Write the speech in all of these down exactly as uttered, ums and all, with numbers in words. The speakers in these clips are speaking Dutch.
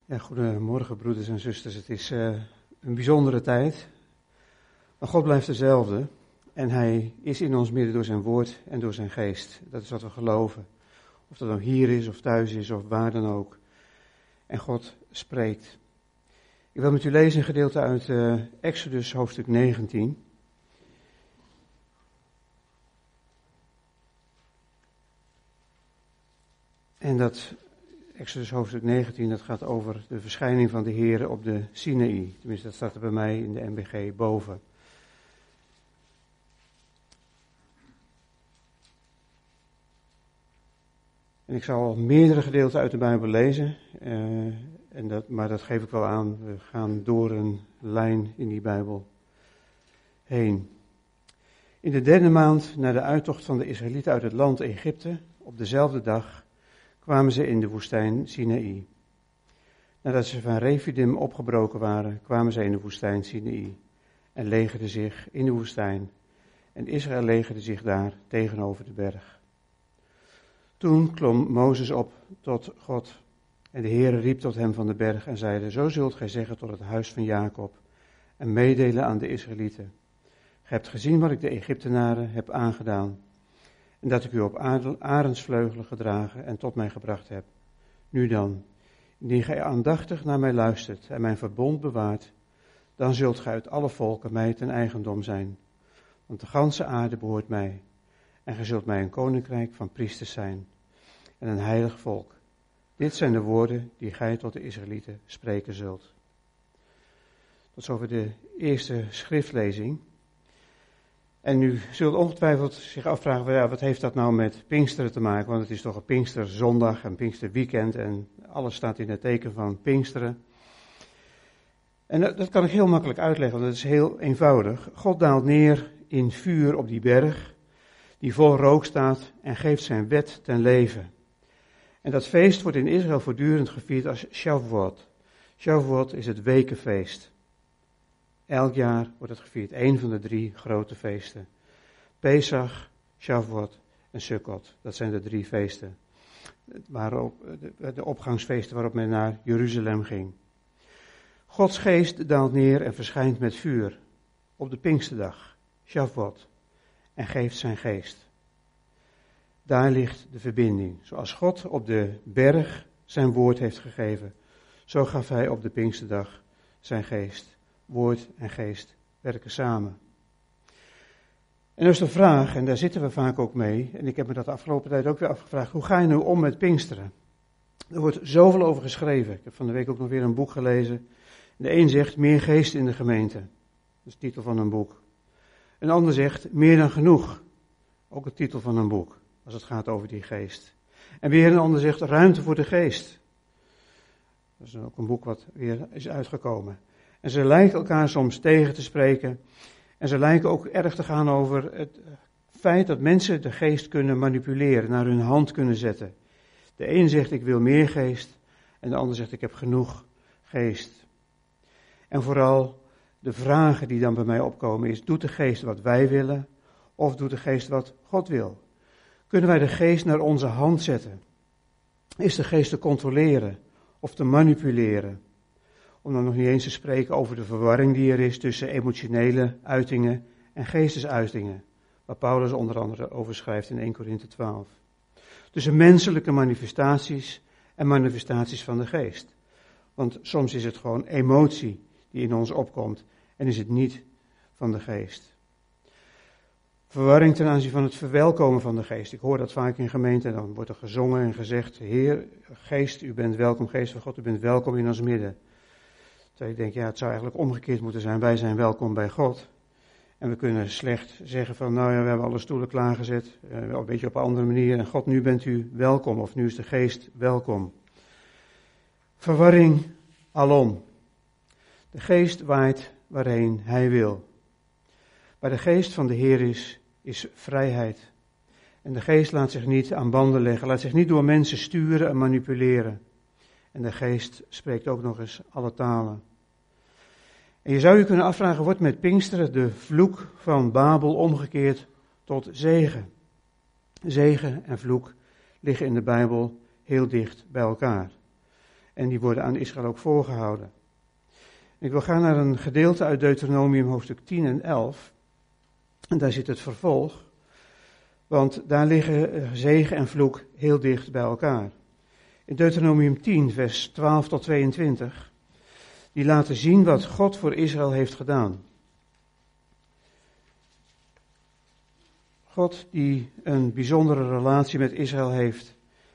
Ja, goedemorgen broeders en zusters. Het is uh, een bijzondere tijd, maar God blijft dezelfde en Hij is in ons midden door zijn woord en door zijn geest. Dat is wat we geloven. Of dat nou hier is of thuis is of waar dan ook. En God spreekt. Ik wil met u lezen een gedeelte uit uh, Exodus hoofdstuk negentien. En dat Exodus hoofdstuk negentien, dat gaat over de verschijning van de Heere op de Sinaï. Tenminste, dat staat er bij mij in de M B G boven. En ik zal meerdere gedeelten uit de Bijbel lezen, uh, en dat, maar dat geef ik wel aan. We gaan door een lijn in die Bijbel heen. In de derde maand na de uittocht van de Israëlieten uit het land Egypte, op dezelfde dag, kwamen ze in de woestijn Sinaï. Nadat ze van Refidim opgebroken waren, kwamen ze in de woestijn Sinaï en legerden zich in de woestijn. En Israël legerde zich daar tegenover de berg. Toen klom Mozes op tot God en de Heere riep tot hem van de berg en zeide: Zo zult gij zeggen tot het huis van Jacob en meedelen aan de Israëlieten. Gij hebt gezien wat ik de Egyptenaren heb aangedaan. En dat ik u op arendsvleugelen gedragen en tot mij gebracht heb. Nu dan, indien gij aandachtig naar mij luistert en mijn verbond bewaart, dan zult gij uit alle volken mij ten eigendom zijn. Want de ganse aarde behoort mij. En gij zult mij een koninkrijk van priesters zijn. En een heilig volk. Dit zijn de woorden die gij tot de Israëlieten spreken zult. Tot zover de eerste schriftlezing. En u zult ongetwijfeld zich afvragen, ja, wat heeft dat nou met Pinksteren te maken? Want het is toch een Pinksterzondag, een Pinksterweekend en alles staat in het teken van Pinksteren. En dat, dat kan ik heel makkelijk uitleggen, want dat is heel eenvoudig. God daalt neer in vuur op die berg, die vol rook staat en geeft zijn wet ten leven. En dat feest wordt in Israël voortdurend gevierd als Shavuot. Shavuot is het wekenfeest. Elk jaar wordt het gevierd, één van de drie grote feesten. Pesach, Shavuot en Sukkot, dat zijn de drie feesten. Waarop, de, de opgangsfeesten waarop men naar Jeruzalem ging. Gods geest daalt neer en verschijnt met vuur op de Pinksterdag, Shavuot, en geeft zijn geest. Daar ligt de verbinding. Zoals God op de berg zijn woord heeft gegeven, zo gaf hij op de Pinksterdag zijn geest. Woord en geest werken samen. En dat is de vraag, en daar zitten we vaak ook mee, en ik heb me dat de afgelopen tijd ook weer afgevraagd, hoe ga je nu om met Pinksteren? Er wordt zoveel over geschreven. Ik heb van de week ook nog weer een boek gelezen. De een zegt, meer geest in de gemeente. Dat is de titel van een boek. Een ander zegt, meer dan genoeg. Ook de titel van een boek, als het gaat over die geest. En weer een ander zegt, ruimte voor de geest. Dat is ook een boek wat weer is uitgekomen. En ze lijken elkaar soms tegen te spreken. En ze lijken ook erg te gaan over het feit dat mensen de geest kunnen manipuleren, naar hun hand kunnen zetten. De een zegt ik wil meer geest en de ander zegt ik heb genoeg geest. En vooral de vragen die dan bij mij opkomen is, doet de geest wat wij willen of doet de geest wat God wil? Kunnen wij de geest naar onze hand zetten? Is de geest te controleren of te manipuleren? Om dan nog niet eens te spreken over de verwarring die er is tussen emotionele uitingen en geestesuitingen. Waar Paulus onder andere over schrijft in eerste Korinthe twaalf. Tussen menselijke manifestaties en manifestaties van de geest. Want soms is het gewoon emotie die in ons opkomt en is het niet van de geest. Verwarring ten aanzien van het verwelkomen van de geest. Ik hoor dat vaak in gemeenten, dan wordt er gezongen en gezegd, Heer, geest, u bent welkom, geest van God, u bent welkom in ons midden. Terwijl ik denk, ja, het zou eigenlijk omgekeerd moeten zijn. Wij zijn welkom bij God. En we kunnen slecht zeggen van, nou ja, we hebben alle stoelen klaargezet. Uh, een beetje op een andere manier. En God, nu bent u welkom. Of nu is de geest welkom. Verwarring alom. De geest waait waarheen hij wil. Waar de geest van de Heer is, is vrijheid. En de geest laat zich niet aan banden leggen. Laat zich niet door mensen sturen en manipuleren. En de geest spreekt ook nog eens alle talen. En je zou je kunnen afvragen, wordt met Pinksteren de vloek van Babel omgekeerd tot zegen? Zegen en vloek liggen in de Bijbel heel dicht bij elkaar. En die worden aan Israël ook voorgehouden. Ik wil gaan naar een gedeelte uit Deuteronomium hoofdstuk tien en elf. En daar zit het vervolg. Want daar liggen zegen en vloek heel dicht bij elkaar. In Deuteronomium tien, vers twaalf tot tweeëntwintig. Die laten zien wat God voor Israël heeft gedaan. God die een bijzondere relatie met Israël heeft.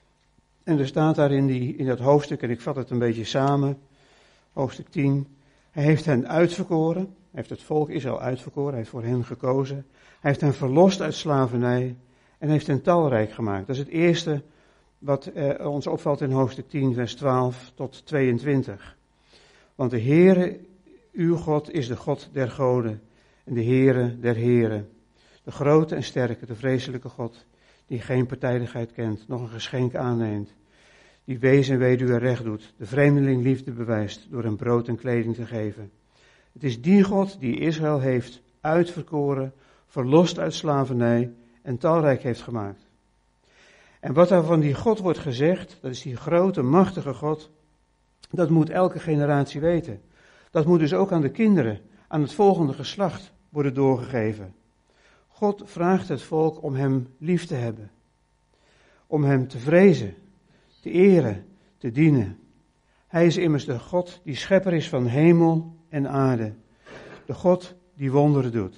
En er staat daar in, die, in dat hoofdstuk, en ik vat het een beetje samen, hoofdstuk tien. Hij heeft hen uitverkoren, hij heeft het volk Israël uitverkoren, hij heeft voor hen gekozen. Hij heeft hen verlost uit slavernij en heeft hen talrijk gemaakt. Dat is het eerste wat eh, ons opvalt in hoofdstuk tien, vers twaalf tot tweeëntwintig. Want de Heere, uw God, is de God der goden en de Heere der heren. De grote en sterke, de vreselijke God, die geen partijdigheid kent, nog een geschenk aanneemt. Die wees en weduwe recht doet, de vreemdeling liefde bewijst door hem brood en kleding te geven. Het is die God die Israël heeft uitverkoren, verlost uit slavernij en talrijk heeft gemaakt. En wat er van die God wordt gezegd, dat is die grote, machtige God, dat moet elke generatie weten. Dat moet dus ook aan de kinderen, aan het volgende geslacht worden doorgegeven. God vraagt het volk om hem lief te hebben, om hem te vrezen, te eren, te dienen. Hij is immers de God die schepper is van hemel en aarde, de God die wonderen doet.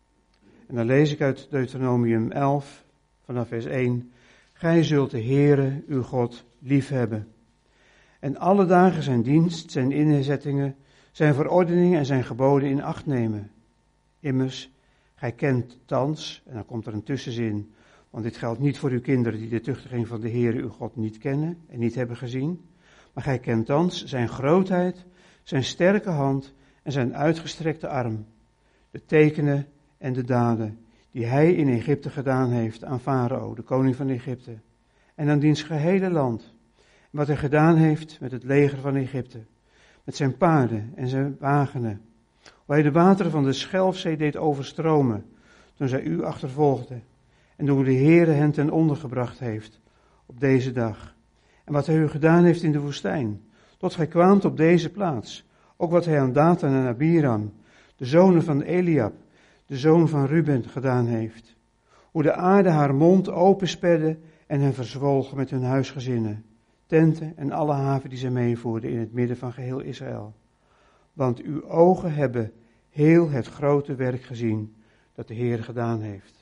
En dan lees ik uit Deuteronomium elf, vanaf vers één. Gij zult de Heere, uw God, liefhebben. En alle dagen zijn dienst, zijn inzettingen, zijn verordeningen en zijn geboden in acht nemen. Immers, gij kent thans, en dan komt er een tussenzin, want dit geldt niet voor uw kinderen die de tuchtiging van de Heere, uw God, niet kennen en niet hebben gezien. Maar gij kent thans zijn grootheid, zijn sterke hand en zijn uitgestrekte arm. De tekenen en de daden die hij in Egypte gedaan heeft aan Farao, de koning van Egypte. En aan diens gehele land. En wat hij gedaan heeft met het leger van Egypte. Met zijn paarden en zijn wagenen. Hoe hij de wateren van de Schelfzee deed overstromen, toen zij u achtervolgden. En hoe de Heere hen ten onder gebracht heeft op deze dag. En wat hij u gedaan heeft in de woestijn, tot gij kwaamt op deze plaats. Ook wat hij aan Datan en Abiram, de zonen van Eliab, de zoon van Ruben, gedaan heeft. Hoe de aarde haar mond opensperde en hen verzwolg met hun huisgezinnen, tenten en alle haven die zij meevoerden in het midden van geheel Israël. Want uw ogen hebben heel het grote werk gezien dat de Heer gedaan heeft.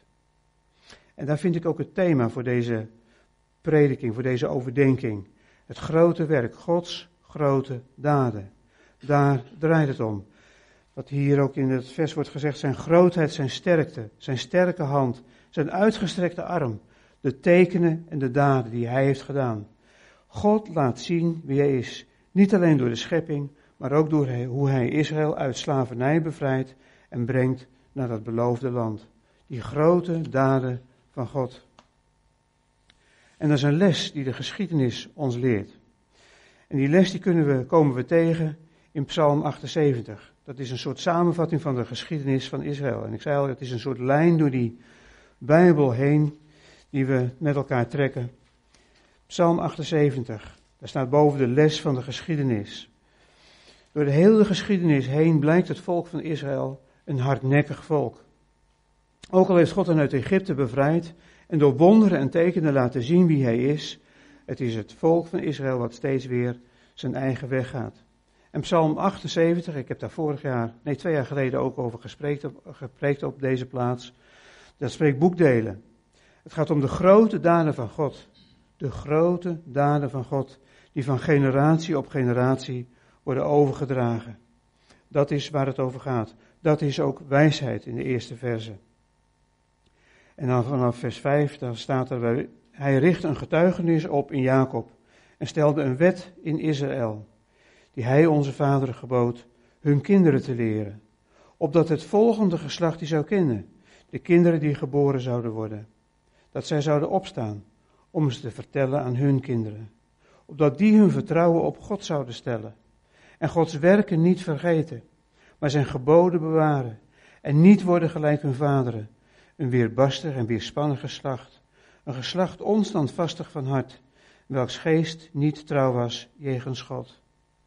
En daar vind ik ook het thema voor deze prediking, voor deze overdenking. Het grote werk, Gods grote daden. Daar draait het om. Wat hier ook in het vers wordt gezegd, zijn grootheid, zijn sterkte, zijn sterke hand, zijn uitgestrekte arm, de tekenen en de daden die hij heeft gedaan. God laat zien wie hij is, niet alleen door de schepping, maar ook door hoe hij Israël uit slavernij bevrijdt en brengt naar dat beloofde land. Die grote daden van God. En dat is een les die de geschiedenis ons leert. En die les die kunnen we, komen we tegen in Psalm achtenzeventig. Dat is een soort samenvatting van de geschiedenis van Israël. En ik zei al, het is een soort lijn door die Bijbel heen die we met elkaar trekken. Psalm achtenzeventig, daar staat boven de les van de geschiedenis. Door de hele geschiedenis heen blijkt het volk van Israël een hardnekkig volk. Ook al heeft God hen uit Egypte bevrijd en door wonderen en tekenen laten zien wie hij is, het is het volk van Israël wat steeds weer zijn eigen weg gaat. En Psalm achtenzeventig, ik heb daar vorig jaar, nee twee jaar geleden ook over gespreekt op, gepreekt op deze plaats, dat spreekt boekdelen. Het gaat om de grote daden van God. De grote daden van God, die van generatie op generatie worden overgedragen. Dat is waar het over gaat. Dat is ook wijsheid in de eerste verse. En dan vanaf vers vijf, daar staat er, hij richt een getuigenis op in Jacob en stelde een wet in Israël, die hij onze vaderen gebood, hun kinderen te leren, opdat het volgende geslacht die zou kennen, de kinderen die geboren zouden worden, dat zij zouden opstaan, om ze te vertellen aan hun kinderen, opdat die hun vertrouwen op God zouden stellen en Gods werken niet vergeten, maar zijn geboden bewaren en niet worden gelijk hun vaderen, een weerbarstig en weerspannig geslacht, een geslacht onstandvastig van hart, welks geest niet trouw was jegens God.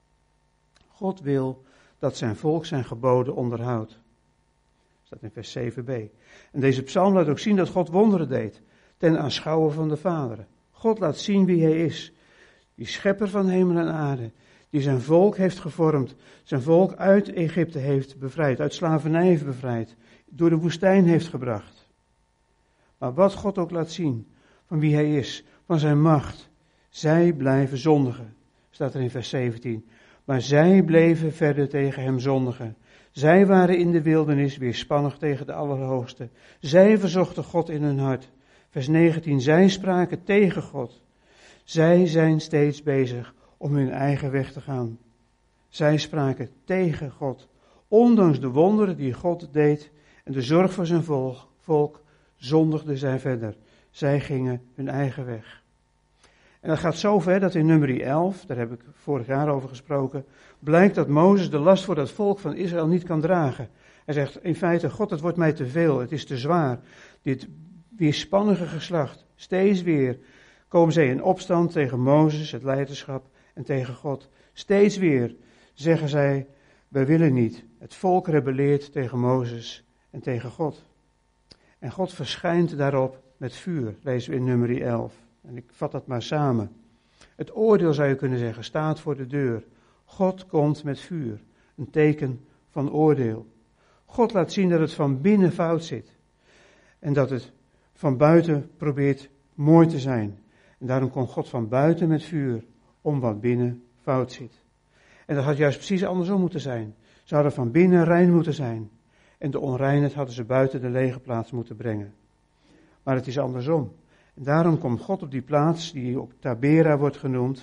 God wil dat zijn volk zijn geboden onderhoudt. Dat staat in vers zeven b. En deze psalm laat ook zien dat God wonderen deed, ten aanschouwen van de vaderen. God laat zien wie hij is, die schepper van hemel en aarde, die zijn volk heeft gevormd, zijn volk uit Egypte heeft bevrijd, uit slavernij heeft bevrijd, door de woestijn heeft gebracht. Maar wat God ook laat zien van wie hij is, van zijn macht, zij blijven zondigen, staat er in vers zeventien. Maar zij bleven verder tegen hem zondigen. Zij waren in de wildernis weerspannig tegen de Allerhoogste. Zij verzochten God in hun hart. Vers negentien, zij spraken tegen God. Zij zijn steeds bezig om hun eigen weg te gaan. Zij spraken tegen God. Ondanks de wonderen die God deed en de zorg voor zijn volk, volk zondigden zij verder. Zij gingen hun eigen weg. En dat gaat zo ver dat in nummer elf, daar heb ik vorig jaar over gesproken, blijkt dat Mozes de last voor dat volk van Israël niet kan dragen. Hij zegt in feite, God, het wordt mij te veel, het is te zwaar. Dit weerspannige geslacht, steeds weer komen zij in opstand tegen Mozes, het leiderschap, en tegen God. Steeds weer zeggen zij, wij willen niet. Het volk rebelleert tegen Mozes en tegen God. En God verschijnt daarop met vuur, lezen we in nummer elf. En ik vat dat maar samen. Het oordeel, zou je kunnen zeggen, staat voor de deur. God komt met vuur, een teken van oordeel. God laat zien dat het van binnen fout zit. En dat het van buiten probeert mooi te zijn. En daarom komt God van buiten met vuur, om wat binnen fout zit. En dat had juist precies andersom moeten zijn. Ze hadden van binnen rein moeten zijn. En de onreinheid hadden ze buiten de lege plaats moeten brengen. Maar het is andersom. En daarom komt God op die plaats, die op Tabera wordt genoemd.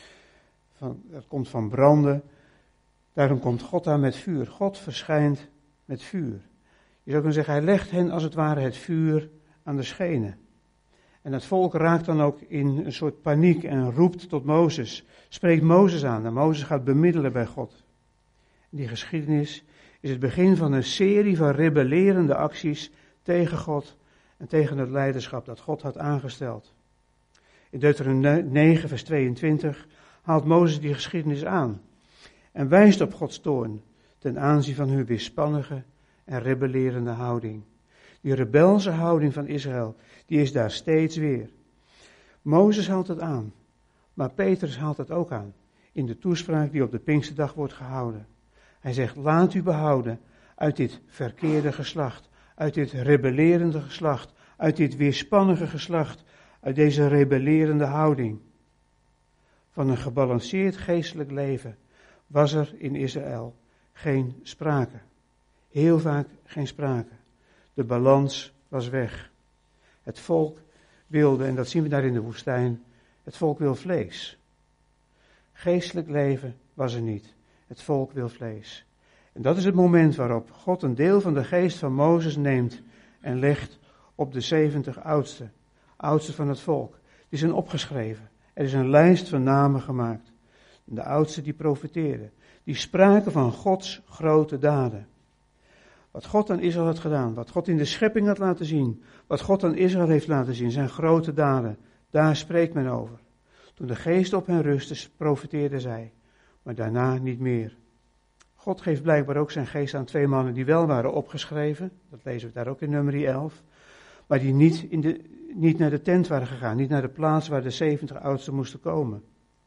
Van, dat komt van branden. Daarom komt God daar met vuur. God verschijnt met vuur. Je zou kunnen zeggen, hij legt hen als het ware het vuur aan de schenen. En het volk raakt dan ook in een soort paniek en roept tot Mozes. Spreekt Mozes aan en Mozes gaat bemiddelen bij God. Die geschiedenis is het begin van een serie van rebellerende acties tegen God en tegen het leiderschap dat God had aangesteld. In Deuteronomium negen vers tweeëntwintig haalt Mozes die geschiedenis aan en wijst op Gods toorn ten aanzien van hun weerspannige en rebellerende houding. Die rebelse houding van Israël, die is daar steeds weer. Mozes haalt het aan, maar Petrus haalt het ook aan in de toespraak die op de Pinksterdag wordt gehouden. Hij zegt, laat u behouden uit dit verkeerde geslacht, uit dit rebellerende geslacht, uit dit weerspannige geslacht, uit deze rebellerende houding. Van een gebalanceerd geestelijk leven was er in Israël geen sprake. Heel vaak geen sprake. De balans was weg. Het volk wilde, en dat zien we daar in de woestijn, het volk wil vlees. Geestelijk leven was er niet. Het volk wil vlees. En dat is het moment waarop God een deel van de geest van Mozes neemt en legt op de zeventig oudsten, oudsten van het volk. Die zijn opgeschreven. Er is een lijst van namen gemaakt. De oudsten die profeteerden, die spraken van Gods grote daden. Wat God aan Israël had gedaan, wat God in de schepping had laten zien, wat God aan Israël heeft laten zien, zijn grote daden, daar spreekt men over. Toen de geest op hen rustte, profeteerden zij, maar daarna niet meer. God geeft blijkbaar ook zijn geest aan twee mannen die wel waren opgeschreven, dat lezen we daar ook in nummer elf, maar die niet, in de, niet naar de tent waren gegaan, niet naar de plaats waar de zeventig oudsten moesten komen.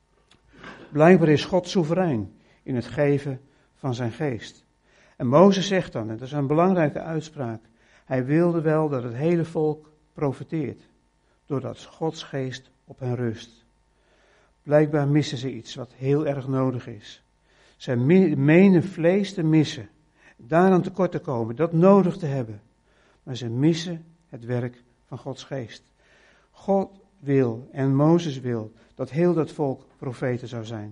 Blijkbaar is God soeverein in het geven van zijn geest. En Mozes zegt dan, en dat is een belangrijke uitspraak, hij wilde wel dat het hele volk profeteert, doordat Gods geest op hen rust. Blijkbaar missen ze iets wat heel erg nodig is. Zij menen vlees te missen, daaraan tekort te komen, dat nodig te hebben. Maar ze missen het werk van Gods geest. God wil en Mozes wil dat heel dat volk profeten zou zijn.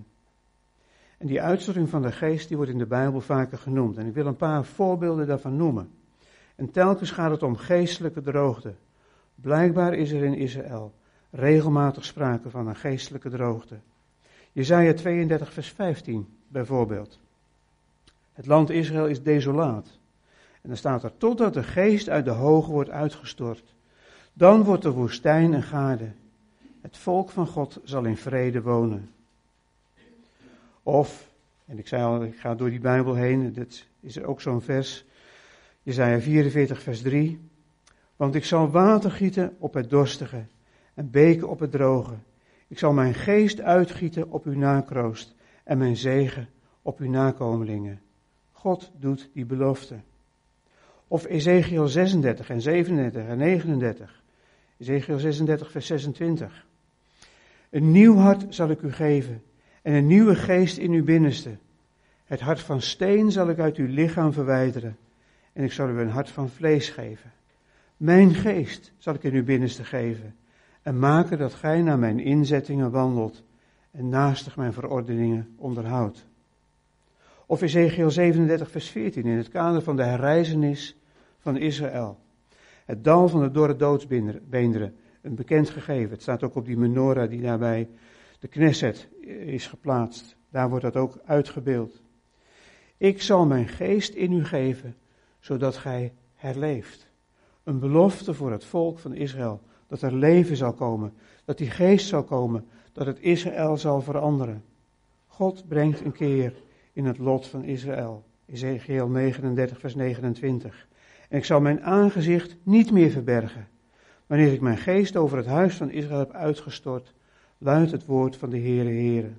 En die uitstorting van de geest die wordt in de Bijbel vaker genoemd. En ik wil een paar voorbeelden daarvan noemen. En telkens gaat het om geestelijke droogte. Blijkbaar is er in Israël regelmatig sprake van een geestelijke droogte. Jesaja tweeëndertig vers vijftien bijvoorbeeld. Het land Israël is desolaat. En dan staat er, totdat de geest uit de hoge wordt uitgestort. Dan wordt de woestijn een gade. Het volk van God zal in vrede wonen. Of, en ik zei al, ik ga door die Bijbel heen, dit is ook zo'n vers, Jesaja vierenveertig vers drie. Want ik zal water gieten op het dorstige en beken op het droge. Ik zal mijn geest uitgieten op uw nakroost en mijn zegen op uw nakomelingen. God doet die belofte. Of Ezekiel zesendertig en zevenendertig en negenendertig. Ezekiel zesendertig vers zesentwintig. Een nieuw hart zal ik u geven en een nieuwe geest in uw binnenste. Het hart van steen zal ik uit uw lichaam verwijderen en ik zal u een hart van vlees geven. Mijn geest zal ik in uw binnenste geven en maken dat gij naar mijn inzettingen wandelt en naastig mijn verordeningen onderhoudt. Of Ezekiel zevenendertig vers veertien in het kader van de herrijzenis van Israël. Het dal van de dorre doodsbeenderen, een bekend gegeven. Het staat ook op die menorah die daarbij de Knesset is geplaatst. Daar wordt dat ook uitgebeeld. Ik zal mijn geest in u geven, zodat gij herleeft. Een belofte voor het volk van Israël, dat er leven zal komen, dat die geest zal komen, dat het Israël zal veranderen. God brengt een keer in het lot van Israël. Ezekiel negenendertig vers negenentwintig. En ik zal mijn aangezicht niet meer verbergen. Wanneer ik mijn geest over het huis van Israël heb uitgestort, luidt het woord van de Heere Heere.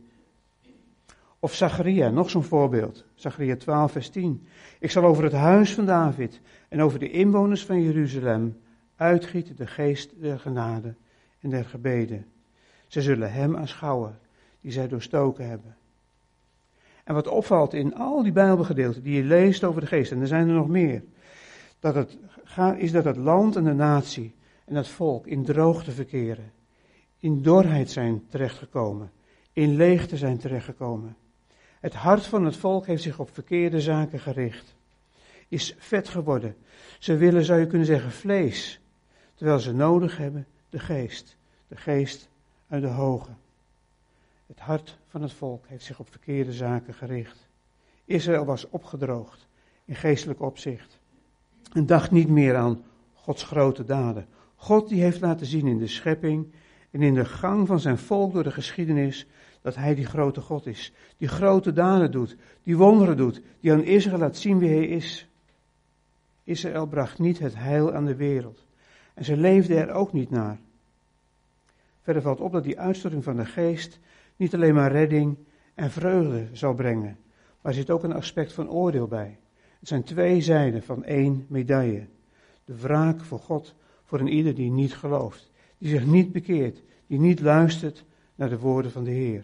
Of Zacharia, nog zo'n voorbeeld. Zacharia twaalf vers tien. Ik zal over het huis van David en over de inwoners van Jeruzalem uitgieten de geest der genade en der gebeden. Zij zullen hem aanschouwen die zij doorstoken hebben. En wat opvalt in al die Bijbelgedeelten die je leest over de geest, en er zijn er nog meer, dat het, is dat het land en de natie en het volk in droogte verkeren, in dorheid zijn terechtgekomen, in leegte zijn terechtgekomen. Het hart van het volk heeft zich op verkeerde zaken gericht, is vet geworden. Ze willen, zou je kunnen zeggen, vlees, terwijl ze nodig hebben de geest, de geest uit de hoge. Het hart van het volk heeft zich op verkeerde zaken gericht. Israël was opgedroogd in geestelijk opzicht en dacht niet meer aan Gods grote daden. God die heeft laten zien in de schepping en in de gang van zijn volk door de geschiedenis dat hij die grote God is. Die grote daden doet, die wonderen doet, die aan Israël laat zien wie hij is. Israël bracht niet het heil aan de wereld en ze leefden er ook niet naar. Verder valt op dat die uitstorting van de geest niet alleen maar redding en vreugde zal brengen, maar er zit ook een aspect van oordeel bij. Het zijn twee zijden van één medaille. De wraak voor God voor een ieder die niet gelooft, die zich niet bekeert, die niet luistert naar de woorden van de Heer.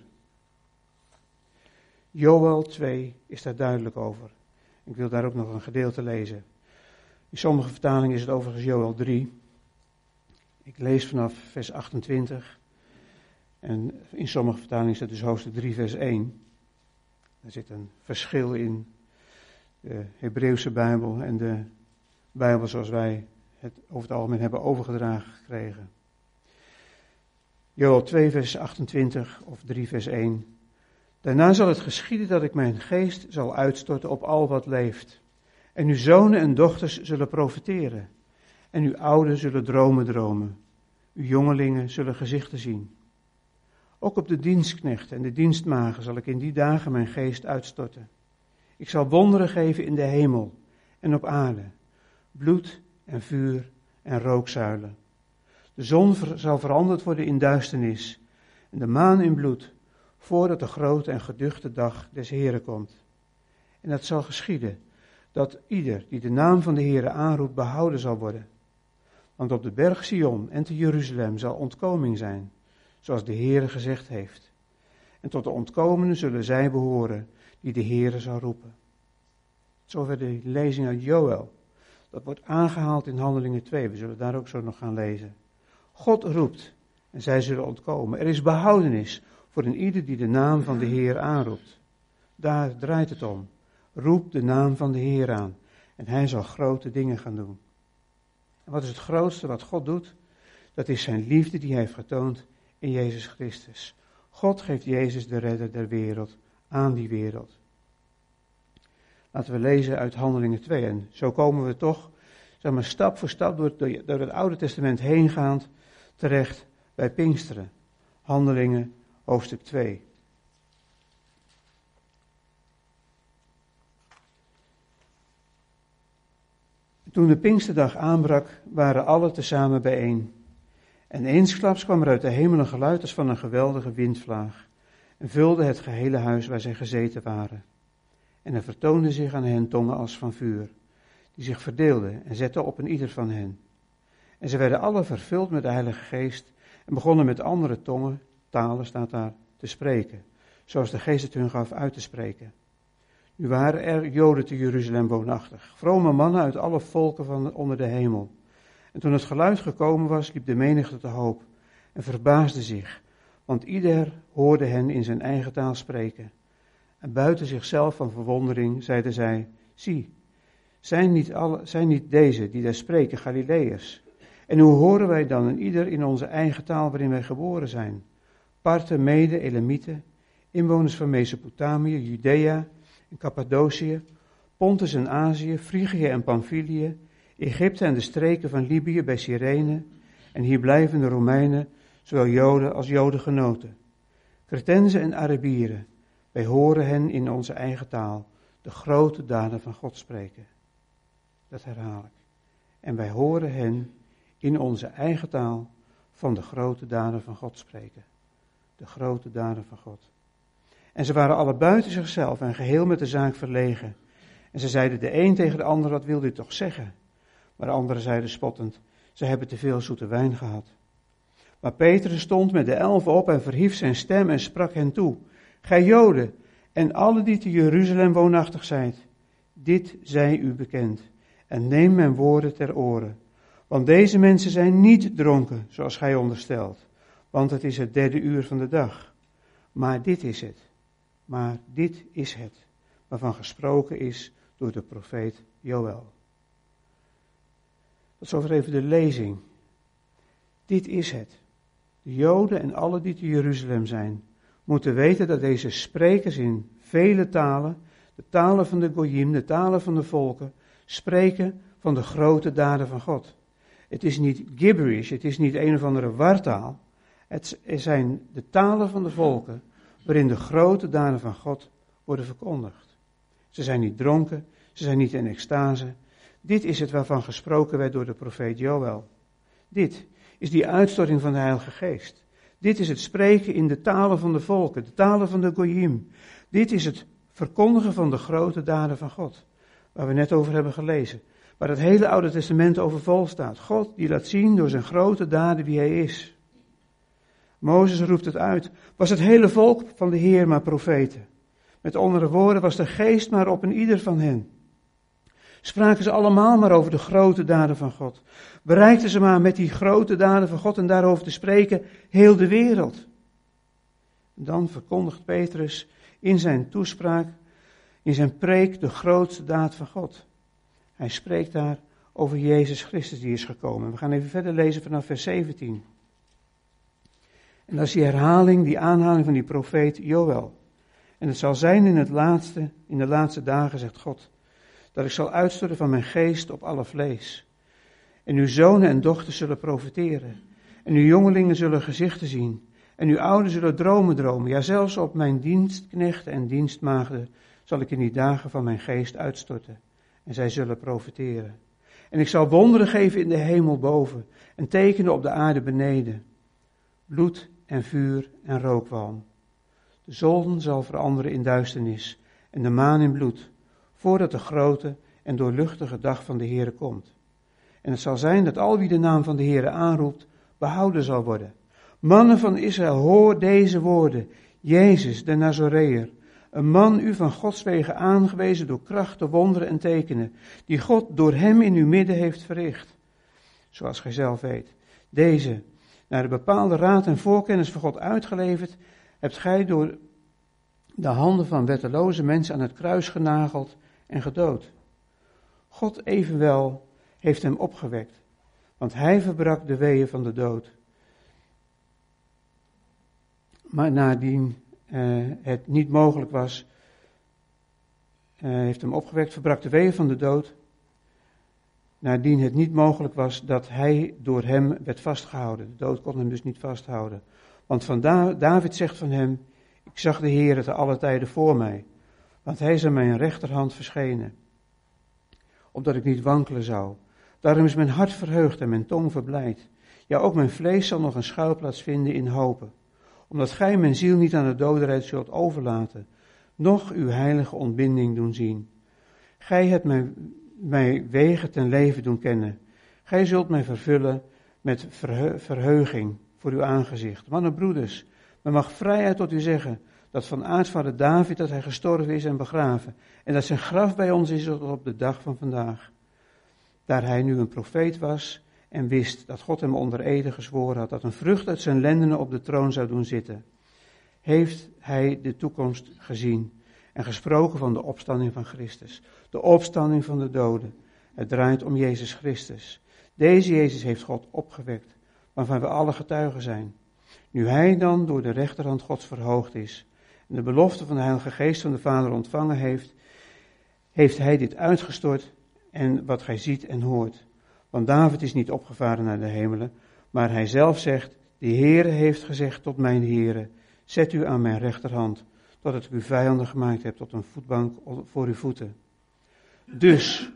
Joël twee is daar duidelijk over. Ik wil daar ook nog een gedeelte lezen. In sommige vertalingen is het overigens Joël drie. Ik lees vanaf vers achtentwintig. En in sommige vertalingen is het dus hoofdstuk drie vers één. Er zit een verschil in de Hebreeuwse Bijbel en de Bijbel zoals wij het over het algemeen hebben overgedragen gekregen. Joël twee vers achtentwintig of drie vers één. Daarna zal het geschieden dat ik mijn geest zal uitstorten op al wat leeft. En uw zonen en dochters zullen profeteren. En uw ouden zullen dromen dromen. Uw jongelingen zullen gezichten zien. Ook op de dienstknechten en de dienstmagen zal ik in die dagen mijn geest uitstorten. Ik zal wonderen geven in de hemel en op aarde. Bloed en vuur en rookzuilen. De zon zal veranderd worden in duisternis en de maan in bloed, voordat de grote en geduchte dag des Heren komt. En dat zal geschieden, dat ieder die de naam van de Heren aanroept behouden zal worden. Want op de berg Sion en te Jeruzalem zal ontkoming zijn, zoals de Heere gezegd heeft. En tot de ontkomenen zullen zij behoren, die de Heere zal roepen. Zover de lezing uit Joël. Dat wordt aangehaald in Handelingen twee, we zullen daar ook zo nog gaan lezen. God roept en zij zullen ontkomen. Er is behoudenis voor een ieder die de naam van de Heer aanroept. Daar draait het om. Roep de naam van de Heer aan en hij zal grote dingen gaan doen. En wat is het grootste wat God doet? Dat is zijn liefde die hij heeft getoond in Jezus Christus. God geeft Jezus de redder der wereld aan die wereld. Laten we lezen uit Handelingen twee. En zo komen we toch, zeg maar, stap voor stap door, door het Oude Testament heen gaand terecht bij Pinksteren. Handelingen, hoofdstuk twee. Toen de Pinksterdag aanbrak, waren alle tezamen bijeen. En eensklaps kwam er uit de hemel een geluid als van een geweldige windvlaag en vulde het gehele huis waar zij gezeten waren. En er vertoonden zich aan hen tongen als van vuur, die zich verdeelden en zetten op een ieder van hen. En ze werden alle vervuld met de Heilige Geest en begonnen met andere tongen, talen staat daar, te spreken, zoals de Geest het hun gaf uit te spreken. Nu waren er Joden te Jeruzalem woonachtig, vrome mannen uit alle volken van onder de hemel. En toen het geluid gekomen was, liep de menigte te hoop en verbaasde zich, want ieder hoorde hen in zijn eigen taal spreken. En buiten zichzelf van verwondering zeiden zij, zie, zijn niet, alle, zijn niet deze die daar spreken Galileërs? En hoe horen wij dan een ieder in onze eigen taal waarin wij geboren zijn? Parthen, Mede, Elamieten, inwoners van Mesopotamië, Judea en Cappadocië, Pontus en Azië, Frigië en Pamphylië, Egypte en de streken van Libië bij Cyrene, en hier blijvende Romeinen, zowel Joden als Jodengenoten. Cretenzen en Arabieren, wij horen hen in onze eigen taal de grote daden van God spreken. Dat herhaal ik. En wij horen hen in onze eigen taal van de grote daden van God spreken. De grote daden van God. En ze waren alle buiten zichzelf en geheel met de zaak verlegen. En ze zeiden de een tegen de ander, wat wil u toch zeggen? Maar de anderen zeiden spottend, ze hebben te veel zoete wijn gehad. Maar Petrus stond met de elfen op en verhief zijn stem en sprak hen toe. Gij Joden en alle die te Jeruzalem woonachtig zijt, dit zij u bekend. En neem mijn woorden ter oren. Want deze mensen zijn niet dronken, zoals gij onderstelt. Want het is het derde uur van de dag. Maar dit is het. Maar dit is het. Waarvan gesproken is door de profeet Joël. Tot zover even de lezing. Dit is het. De Joden en alle die te Jeruzalem zijn, moeten weten dat deze sprekers in vele talen, de talen van de Goyim, de talen van de volken, spreken van de grote daden van God. Het is niet gibberish, het is niet een of andere wartaal. Het zijn de talen van de volken waarin de grote daden van God worden verkondigd. Ze zijn niet dronken, ze zijn niet in extase. Dit is het waarvan gesproken werd door de profeet Joël. Dit is die uitstorting van de Heilige Geest. Dit is het spreken in de talen van de volken, de talen van de Goyim. Dit is het verkondigen van de grote daden van God, waar we net over hebben gelezen. Waar het hele Oude Testament over vol staat. God die laat zien door zijn grote daden wie hij is. Mozes roept het uit. Was het hele volk van de Heer maar profeten? Met andere woorden, was de geest maar op een ieder van hen. Spraken ze allemaal maar over de grote daden van God. Bereikten ze maar met die grote daden van God en daarover te spreken heel de wereld. Dan verkondigt Petrus in zijn toespraak, in zijn preek, de grootste daad van God. Hij spreekt daar over Jezus Christus die is gekomen. We gaan even verder lezen vanaf vers zeventien. En dat is die herhaling, die aanhaling van die profeet Joël. En het zal zijn in het laatste, in de laatste dagen, zegt God, dat ik zal uitstorten van mijn geest op alle vlees. En uw zonen en dochters zullen profeteren. En uw jongelingen zullen gezichten zien. En uw ouderen zullen dromen dromen. Ja, zelfs op mijn dienstknechten en dienstmaagden zal ik in die dagen van mijn geest uitstorten. En zij zullen profeteren. En ik zal wonderen geven in de hemel boven. En tekenen op de aarde beneden. Bloed en vuur en rookwalm. De zon zal veranderen in duisternis. En de maan in bloed. Voordat de grote en doorluchtige dag van de Heere komt. En het zal zijn dat al wie de naam van de Heere aanroept, behouden zal worden. Mannen van Israël, hoor deze woorden. Jezus, de Nazoreër, een man u van Gods wegen aangewezen door krachten, wonderen en tekenen, die God door hem in uw midden heeft verricht. Zoals gij zelf weet. Deze, naar de bepaalde raad en voorkennis van God uitgeleverd, hebt gij door de handen van wetteloze mensen aan het kruis genageld en gedood. God evenwel heeft hem opgewekt, want hij verbrak de weeën van de dood. Maar nadien uh, het niet mogelijk was, uh, heeft hem opgewekt, verbrak de weeën van de dood. Nadien het niet mogelijk was dat hij door hem werd vastgehouden. De dood kon hem dus niet vasthouden. Want van Da- David zegt van hem, ik zag de Heere te alle tijden voor mij, want hij is aan mijn rechterhand verschenen, opdat ik niet wankelen zou. Daarom is mijn hart verheugd en mijn tong verblijd. Ja, ook mijn vlees zal nog een schuilplaats vinden in hopen, omdat gij mijn ziel niet aan de dodenrijd zult overlaten, noch uw heilige ontbinding doen zien. Gij hebt mij, mij wegen ten leven doen kennen. Gij zult mij vervullen met verhe- verheuging voor uw aangezicht. Mannen, broeders, men mag vrijuit tot u zeggen dat van aartsvader David dat hij gestorven is en begraven, en dat zijn graf bij ons is tot op de dag van vandaag. Daar hij nu een profeet was en wist dat God hem onder ede gezworen had dat een vrucht uit zijn lendenen op de troon zou doen zitten, heeft hij de toekomst gezien en gesproken van de opstanding van Christus, de opstanding van de doden. Het draait om Jezus Christus. Deze Jezus heeft God opgewekt, waarvan we alle getuigen zijn. Nu hij dan door de rechterhand Gods verhoogd is en de belofte van de Heilige Geest van de Vader ontvangen heeft, heeft hij dit uitgestort en wat gij ziet en hoort. Want David is niet opgevaren naar de hemelen, maar hij zelf zegt, de Heere heeft gezegd tot mijn Heere, zet u aan mijn rechterhand, totdat ik uw vijanden gemaakt heb tot een voetbank voor uw voeten. Dus,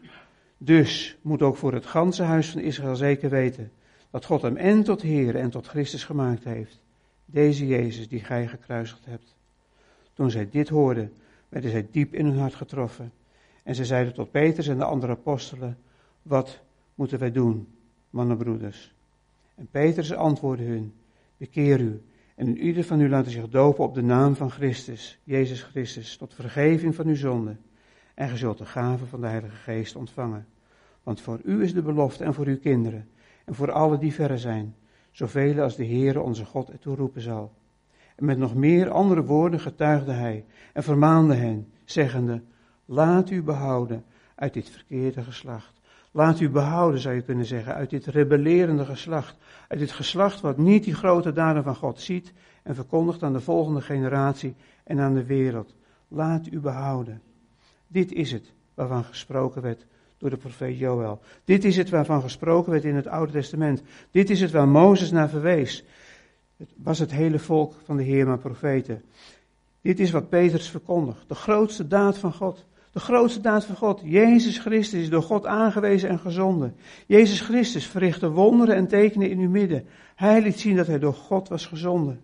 dus moet ook voor het ganse huis van Israël zeker weten, dat God hem en tot Heere en tot Christus gemaakt heeft. Deze Jezus die gij gekruisigd hebt. Toen zij dit hoorden, werden zij diep in hun hart getroffen. En zij zeiden tot Petrus en de andere apostelen, wat moeten wij doen, mannenbroeders? En Petrus antwoordde hun, bekeer u en een ieder van u laten zich dopen op de naam van Christus, Jezus Christus, tot vergeving van uw zonden. En gij zult de gave van de Heilige Geest ontvangen. Want voor u is de belofte en voor uw kinderen en voor alle die verre zijn, zoveel als de Heere onze God ertoe roepen zal. En met nog meer andere woorden getuigde hij en vermaande hen, zeggende, laat u behouden uit dit verkeerde geslacht. Laat u behouden, zou je kunnen zeggen, uit dit rebellerende geslacht. Uit dit geslacht wat niet die grote daden van God ziet en verkondigt aan de volgende generatie en aan de wereld. Laat u behouden. Dit is het waarvan gesproken werd door de profeet Joël. Dit is het waarvan gesproken werd in het Oude Testament. Dit is het waar Mozes naar verwees. Het was het hele volk van de Heer maar profeten. Dit is wat Petrus verkondigt. De grootste daad van God. De grootste daad van God. Jezus Christus is door God aangewezen en gezonden. Jezus Christus verrichtte wonderen en tekenen in uw midden. Hij liet zien dat hij door God was gezonden.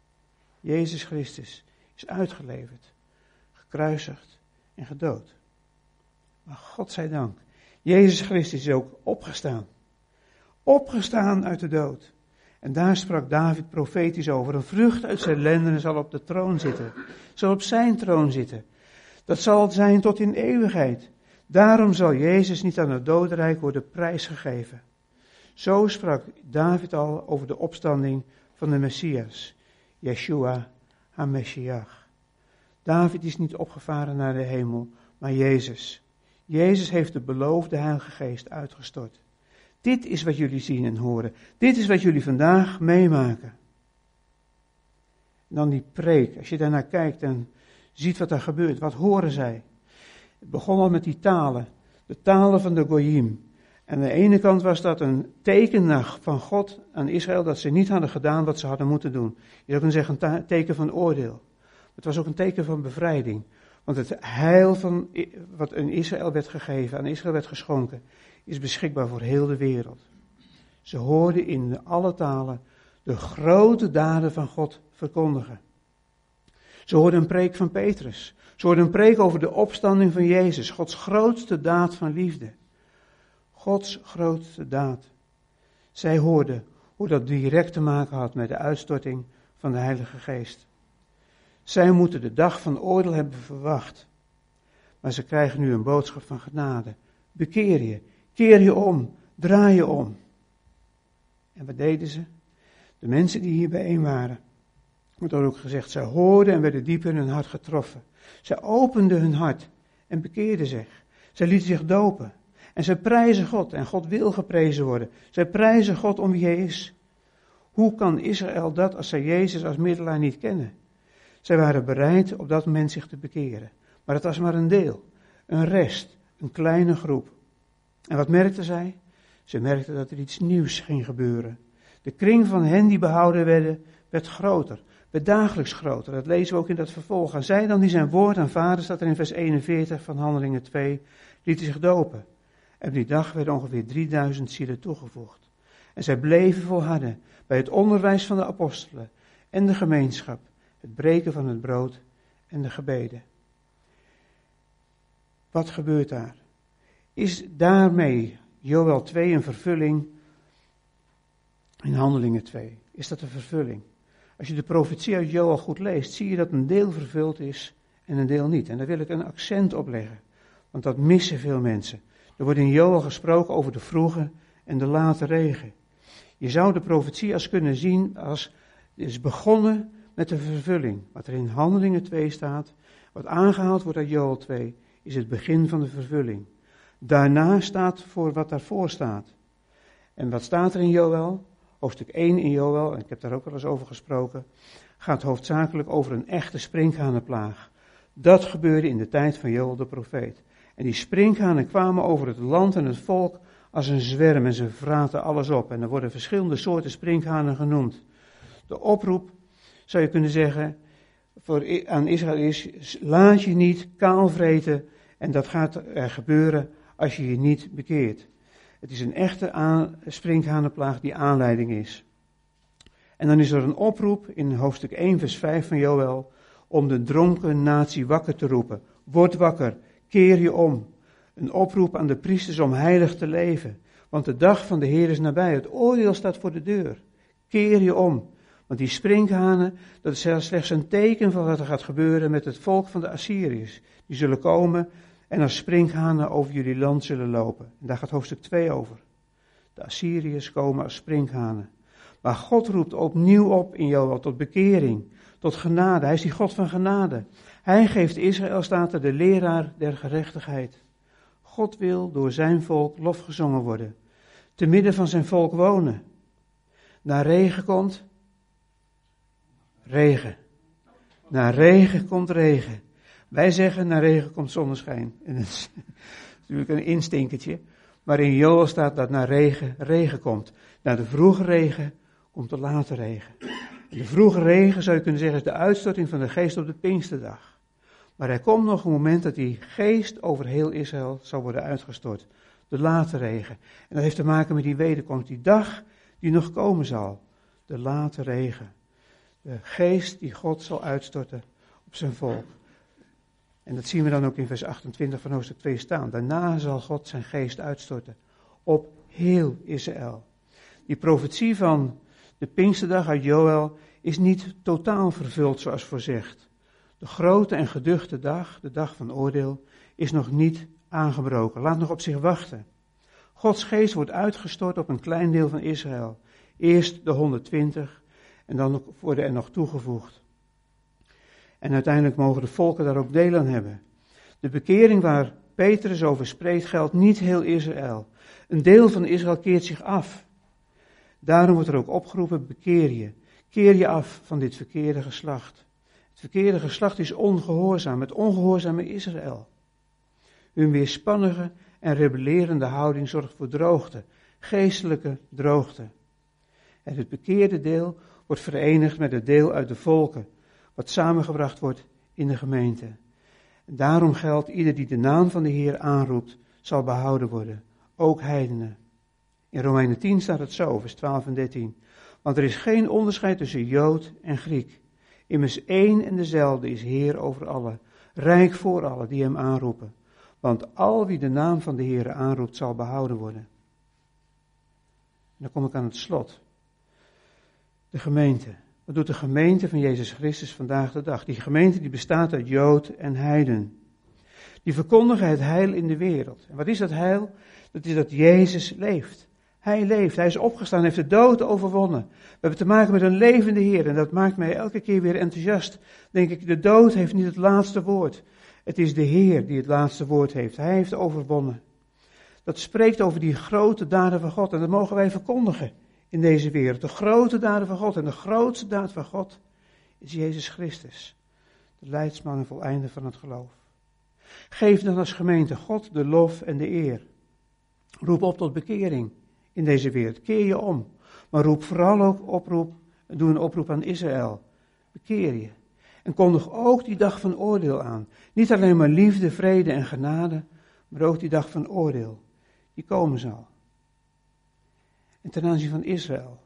Jezus Christus is uitgeleverd, gekruisigd en gedood. Maar God zij dank, Jezus Christus is ook opgestaan. Opgestaan uit de dood. En daar sprak David profetisch over. Een vrucht uit zijn lendenen zal op de troon zitten. Zal op zijn troon zitten. Dat zal zijn tot in eeuwigheid. Daarom zal Jezus niet aan het dodenrijk worden prijsgegeven. Zo sprak David al over de opstanding van de Messias. Yeshua HaMashiach. David is niet opgevaren naar de hemel, maar Jezus. Jezus heeft de beloofde Heilige Geest uitgestort. Dit is wat jullie zien en horen. Dit is wat jullie vandaag meemaken. En dan die preek. Als je daarnaar kijkt en ziet wat er gebeurt. Wat horen zij? Het begon al met die talen. De talen van de Goyim. En aan de ene kant was dat een teken van God aan Israël. Dat ze niet hadden gedaan wat ze hadden moeten doen. Je zou kunnen zeggen een teken van oordeel. Het was ook een teken van bevrijding. Want het heil van, wat in Israël werd gegeven, aan Israël werd geschonken, is beschikbaar voor heel de wereld. Ze hoorden in alle talen de grote daden van God verkondigen. Ze hoorden een preek van Petrus. Ze hoorden een preek over de opstanding van Jezus, Gods grootste daad van liefde. Gods grootste daad. Zij hoorden hoe dat direct te maken had met de uitstorting van de Heilige Geest. Zij moeten de dag van oordeel hebben verwacht. Maar ze krijgen nu een boodschap van genade. Bekeer je, keer je om, draai je om. En wat deden ze? De mensen die hier bijeen waren, wordt ook gezegd, zij hoorden en werden diep in hun hart getroffen. Zij openden hun hart en bekeerden zich. Zij lieten zich dopen. En zij prijzen God en God wil geprezen worden. Zij prijzen God om wie hij is. Hoe kan Israël dat als zij Jezus als middelaar niet kennen? Zij waren bereid op dat moment zich te bekeren. Maar het was maar een deel, een rest, een kleine groep. En wat merkten zij? Ze merkten dat er iets nieuws ging gebeuren. De kring van hen die behouden werden, werd groter, werd dagelijks groter. Dat lezen we ook in dat vervolg. En zij dan die zijn woord aanvaarden, staat er in vers eenenveertig van Handelingen twee, lieten zich dopen. En op die dag werden ongeveer drieduizend zielen toegevoegd. En zij bleven volharden bij het onderwijs van de apostelen en de gemeenschap, het breken van het brood en de gebeden. Wat gebeurt daar? Is daarmee Joël twee een vervulling in Handelingen twee? Is dat een vervulling? Als je de profetie uit Joël goed leest, zie je dat een deel vervuld is en een deel niet. En daar wil ik een accent op leggen, want dat missen veel mensen. Er wordt in Joël gesproken over de vroege en de late regen. Je zou de profetie als kunnen zien als het is begonnen met de vervulling. Wat er in Handelingen twee staat, wat aangehaald wordt uit Joël twee, is het begin van de vervulling. Daarna staat voor wat daarvoor staat. En wat staat er in Joël? Hoofdstuk één in Joël, en ik heb daar ook wel eens over gesproken, gaat hoofdzakelijk over een echte sprinkhanenplaag. Dat gebeurde in de tijd van Joël de profeet. En die sprinkhanen kwamen over het land en het volk als een zwerm en ze vraten alles op. En er worden verschillende soorten sprinkhanen genoemd. De oproep, zou je kunnen zeggen, voor, aan Israël is, laat je niet kaal vreten en dat gaat er gebeuren als je je niet bekeert. Het is een echte aan, sprinkhanenplaag die aanleiding is. En dan is er een oproep in hoofdstuk één vers vijf van Joël om de dronken natie wakker te roepen. Word wakker, keer je om. Een oproep aan de priesters om heilig te leven, want de dag van de Heer is nabij. Het oordeel staat voor de deur. Keer je om. Want die sprinkhanen, dat is slechts een teken van wat er gaat gebeuren met het volk van de Assyriërs. Die zullen komen en als sprinkhanen over jullie land zullen lopen. En daar gaat hoofdstuk twee over. De Assyriërs komen als sprinkhanen. Maar God roept opnieuw op in Joël tot bekering, tot genade. Hij is die God van genade. Hij geeft Israël, staat er, de leraar der gerechtigheid. God wil door zijn volk lofgezongen worden. Te midden van zijn volk wonen. Naar regen komt regen. Naar regen komt regen. Wij zeggen naar regen komt zonneschijn. En dat is natuurlijk een instinkertje. Maar in Joël staat dat naar regen regen komt. Na de vroege regen komt de late regen. En de vroege regen, zou je kunnen zeggen, is de uitstorting van de geest op de Pinksterdag. Maar er komt nog een moment dat die geest over heel Israël zal worden uitgestort. De late regen. En dat heeft te maken met die wederkomst. Die dag die nog komen zal. De late regen. De geest die God zal uitstorten op zijn volk. En dat zien we dan ook in vers achtentwintig van hoofdstuk twee staan. Daarna zal God zijn geest uitstorten op heel Israël. Die profetie van de Pinksterdag uit Joël is niet totaal vervuld zoals voorzegd. De grote en geduchte dag, de dag van oordeel, is nog niet aangebroken. Laat nog op zich wachten. Gods geest wordt uitgestort op een klein deel van Israël. Eerst de honderdtwintig en dan worden er nog toegevoegd. En uiteindelijk mogen de volken daar ook deel aan hebben. De bekering waar Petrus over spreekt geldt niet heel Israël. Een deel van Israël keert zich af. Daarom wordt er ook opgeroepen, bekeer je. Keer je af van dit verkeerde geslacht. Het verkeerde geslacht is ongehoorzaam, het ongehoorzame Israël. Hun weerspannige en rebellerende houding zorgt voor droogte, geestelijke droogte. En het bekeerde deel wordt verenigd met het deel uit de volken, wat samengebracht wordt in de gemeente. En daarom geldt, ieder die de naam van de Heer aanroept, zal behouden worden, ook heidenen. In Romeinen tien staat het zo, vers twaalf en dertien. Want er is geen onderscheid tussen Jood en Griek. Immers één en dezelfde is Heer over allen, rijk voor allen die hem aanroepen. Want al wie de naam van de Heer aanroept, zal behouden worden. En dan kom ik aan het slot. De gemeente. Wat doet de gemeente van Jezus Christus vandaag de dag? Die gemeente die bestaat uit Jood en heiden. Die verkondigen het heil in de wereld. En wat is dat heil? Dat is dat Jezus leeft. Hij leeft, hij is opgestaan, heeft de dood overwonnen. We hebben te maken met een levende Heer en dat maakt mij elke keer weer enthousiast. Denk ik, de dood heeft niet het laatste woord. Het is de Heer die het laatste woord heeft. Hij heeft overwonnen. Dat spreekt over die grote daden van God en dat mogen wij verkondigen in deze wereld. De grote daden van God en de grootste daad van God is Jezus Christus. De leidsman en voleinder van het geloof. Geef dan als gemeente God de lof en de eer. Roep op tot bekering in deze wereld. Keer je om. Maar roep vooral ook oproep Doe een oproep aan Israël. Bekeer je. En kondig ook die dag van oordeel aan. Niet alleen maar liefde, vrede en genade, maar ook die dag van oordeel. Die komen zal. En ten aanzien van Israël.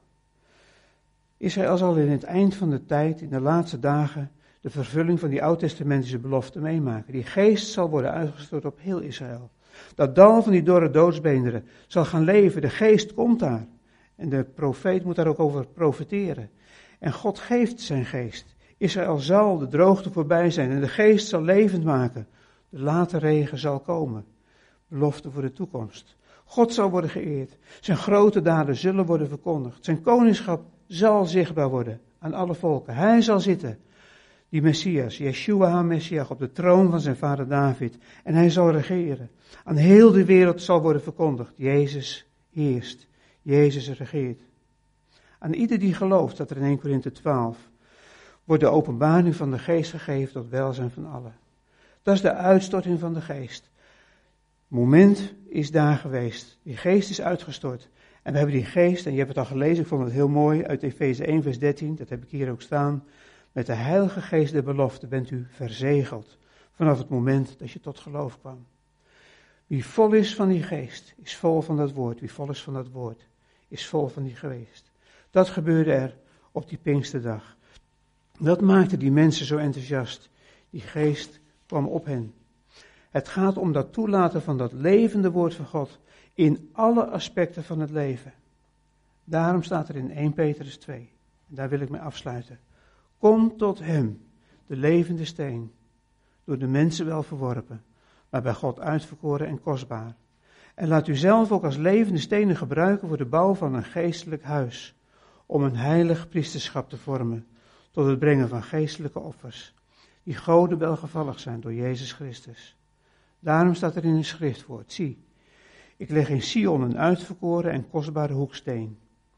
Israël zal in het eind van de tijd, in de laatste dagen, de vervulling van die oud-testamentische belofte meemaken. Die geest zal worden uitgestort op heel Israël. Dat dal van die dorre doodsbeenderen zal gaan leven. De geest komt daar. En de profeet moet daar ook over profeteren. En God geeft zijn geest. Israël zal de droogte voorbij zijn en de geest zal levend maken. De late regen zal komen. Belofte voor de toekomst. God zal worden geëerd. Zijn grote daden zullen worden verkondigd. Zijn koningschap zal zichtbaar worden aan alle volken. Hij zal zitten, die Messias, Yeshua HaMessiach, op de troon van zijn vader David. En hij zal regeren. Aan heel de wereld zal worden verkondigd. Jezus heerst. Jezus regeert. Aan ieder die gelooft, dat er in Eerste Korinthe twaalf, wordt de openbaring van de geest gegeven tot welzijn van allen. Dat is de uitstorting van de geest. Het moment is daar geweest. Die geest is uitgestort. En we hebben die geest, en je hebt het al gelezen, ik vond het heel mooi, uit Efeze één vers dertien, dat heb ik hier ook staan. Met de heilige geest der belofte bent u verzegeld, vanaf het moment dat je tot geloof kwam. Wie vol is van die geest, is vol van dat woord. Wie vol is van dat woord, is vol van die geest. Dat gebeurde er op die Pinksterdag. Dat maakte die mensen zo enthousiast. Die geest kwam op hen. Het gaat om dat toelaten van dat levende woord van God in alle aspecten van het leven. Daarom staat er in Eerste Petrus twee. En daar wil ik mee afsluiten. Kom tot hem, de levende steen, door de mensen wel verworpen, maar bij God uitverkoren en kostbaar. En laat u zelf ook als levende stenen gebruiken voor de bouw van een geestelijk huis, om een heilig priesterschap te vormen, tot het brengen van geestelijke offers, die Gode welgevallig zijn door Jezus Christus. Daarom staat er in een schriftwoord, zie, ik leg in Sion een uitverkoren en kostbare hoeksteen.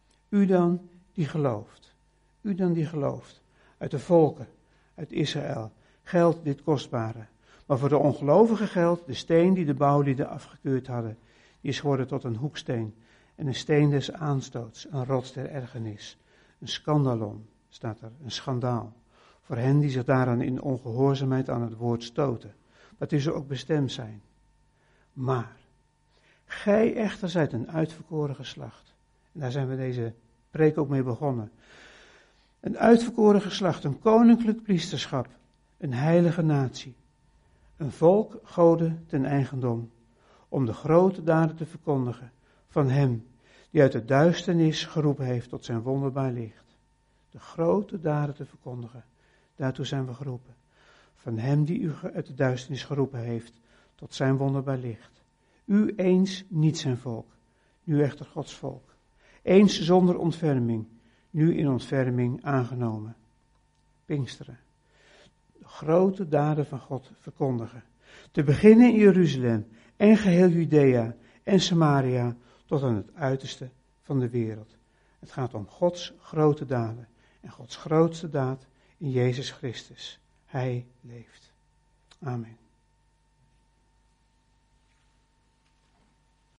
U dan die gelooft, u dan die gelooft, uit de volken, uit Israël, geldt dit kostbare. Maar voor de ongelovigen geldt de steen die de bouwlieden afgekeurd hadden. Die is geworden tot een hoeksteen en een steen des aanstoots, een rots der ergernis. Een scandalon, staat er, een schandaal. Voor hen die zich daaraan in ongehoorzaamheid aan het woord stoten. Dat is ook bestemd zijn. Maar, gij echter zijt een uitverkoren geslacht. En daar zijn we deze preek ook mee begonnen. Een uitverkoren geslacht, een koninklijk priesterschap, een heilige natie. Een volk Gode ten eigendom, om de grote daden te verkondigen van hem die uit de duisternis geroepen heeft tot zijn wonderbaar licht. De grote daden te verkondigen, daartoe zijn we geroepen. Van hem die u uit de duisternis geroepen heeft tot zijn wonderbaar licht. U eens niet zijn volk, nu echter Gods volk. Eens zonder ontferming, nu in ontferming aangenomen. Pinksteren. De grote daden van God verkondigen. Te beginnen in Jeruzalem en geheel Judea en Samaria tot aan het uiterste van de wereld. Het gaat om Gods grote daden. En Gods grootste daad in Jezus Christus. Hij leeft. Amen.